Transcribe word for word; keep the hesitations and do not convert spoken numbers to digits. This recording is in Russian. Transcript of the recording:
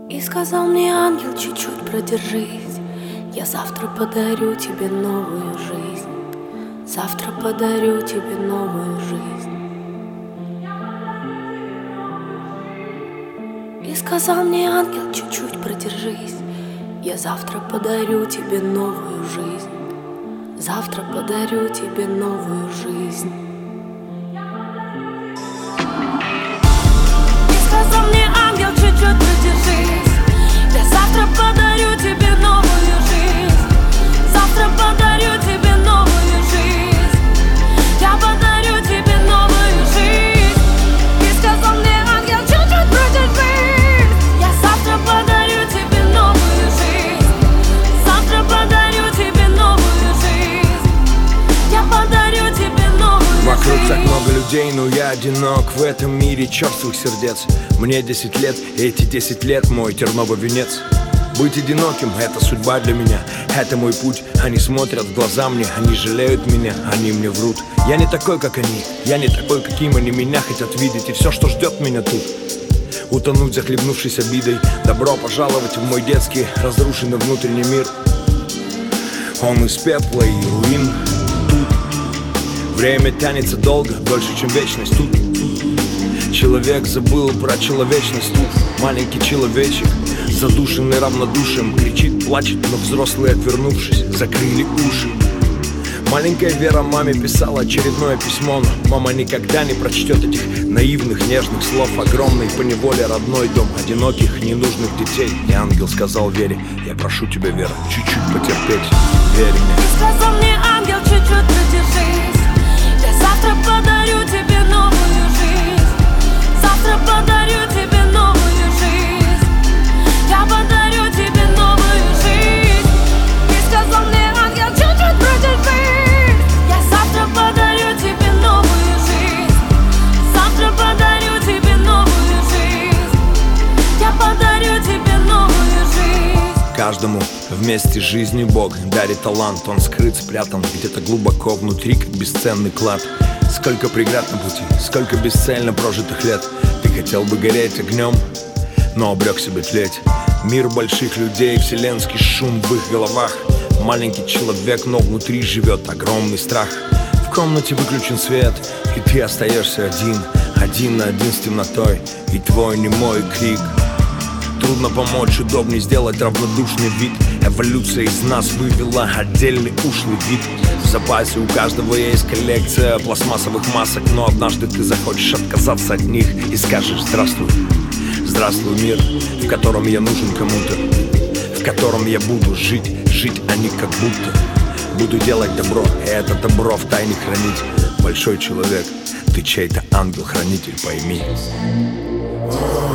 И сказал мне ангел: чуть-чуть продержись, я завтра подарю тебе новую жизнь. Завтра подарю тебе новую жизнь. И сказал мне ангел: чуть-чуть продержись, я завтра подарю тебе новую жизнь. Завтра подарю тебе новую жизнь. И сказал мне ангел: чуть-чуть продержись, я завтра подарю тебе новую жизнь. Завтра подарю тебе новую жизнь. Я подарю тебе новую жизнь. И сказал мне ангел: чуть-чуть продержись, я завтра подарю тебе новую жизнь. Завтра подарю тебе новую жизнь. Я подарю тебе новую жизнь. Вокруг так много людей, но я одинок в этом мире черствых сердец. Мне десять лет, и эти десять лет мой терновый венец. Быть одиноким — это судьба для меня, это мой путь. Они смотрят в глаза мне, они жалеют меня, они мне врут. Я не такой, как они, я не такой, каким они меня хотят видеть. И все, что ждет меня тут — утонуть, захлебнувшись обидой. Добро пожаловать в мой детский разрушенный внутренний мир. Он из пепла и руин. Тут время тянется долго, дольше, чем вечность. Тут человек забыл про человечность. Тут маленький человечек, задушенный равнодушием, кричит, плачет, но взрослые, отвернувшись, закрыли уши. Маленькая Вера маме писала очередное письмо, но мама никогда не прочтет этих наивных, нежных слов. Огромный поневоле родной дом одиноких, ненужных детей. И ангел сказал Вере: я прошу тебя, Вера, чуть-чуть потерпеть, верь мне. И сказал мне ангел: чуть-чуть продержись, я завтра подарю тебе новую жизнь. Завтра подарю тебе новую жизнь. Я подарю тебе новую жизнь. И сказал мне ангел: чуть-чуть продержись, я завтра подарю тебе новую жизнь. Завтра подарю тебе новую жизнь. Я подарю тебе новую жизнь. Каждому вместе жизни Бог дарит талант. Он скрыт, спрятан где-то глубоко внутри, как бесценный клад. Сколько преград на пути, сколько бесцельно прожитых лет. Ты хотел бы гореть огнем, но обрек себя тлеть. Мир больших людей, вселенский шум в их головах. Маленький человек, но внутри живет огромный страх. В комнате выключен свет, и ты остаешься один. Один на один с темнотой, и твой немой крик. Трудно помочь, удобнее сделать равнодушный вид. Эволюция из нас вывела отдельный ушлый вид. В запасе у каждого есть коллекция пластмассовых масок, но однажды ты захочешь отказаться от них и скажешь: здравствуй. Здравствуй, мир, в котором я нужен кому-то, в котором я буду жить, жить, а не как будто. Буду делать добро, и это добро в тайне хранить. Большой человек, ты чей-то ангел-хранитель, пойми.